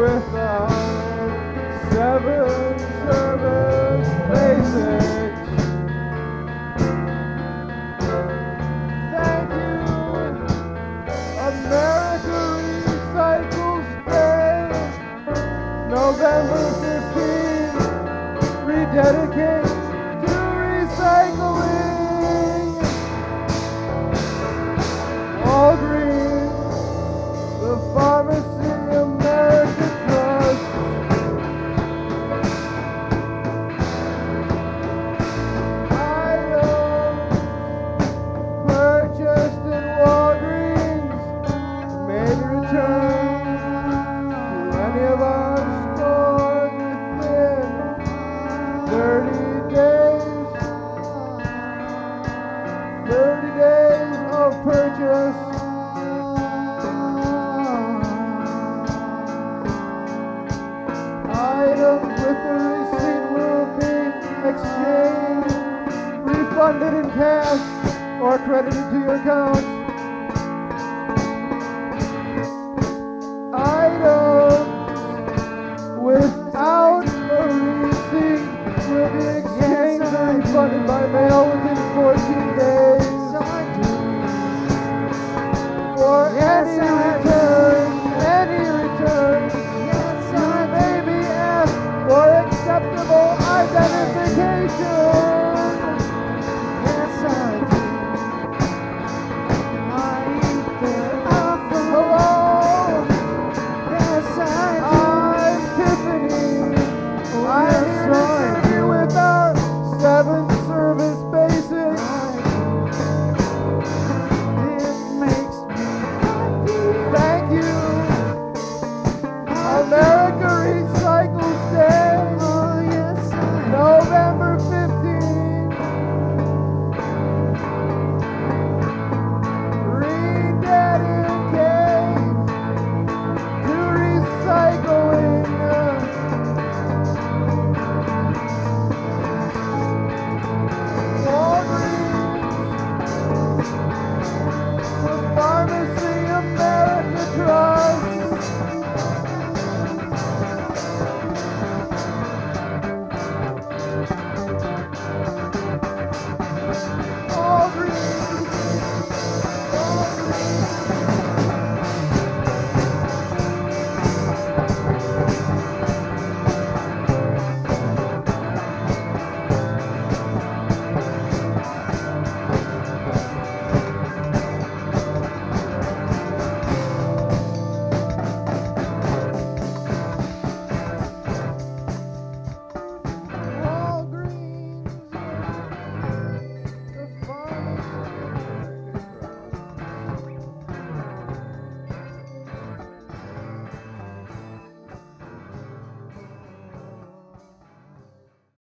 with the 7 service basics. Thank you, America Recycles Day, November 15th, rededicate to recycling. Walgreens, the Pharmacy America Trust. Items purchased in Walgreens may be returned to any of our stores within 30 days. 30 days of purchase. Items with the receipt will be exchanged, refunded in cash, or credited to your account